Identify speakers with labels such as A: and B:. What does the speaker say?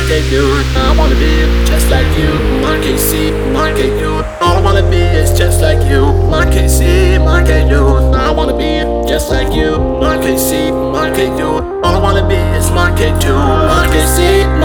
A: Market dude, I wanna be just like you. Market C, market dude, all I wanna be is just like you. Market C, market dude, I wanna be just like you. Market C, market dude, all I wanna be is market 2. Market C,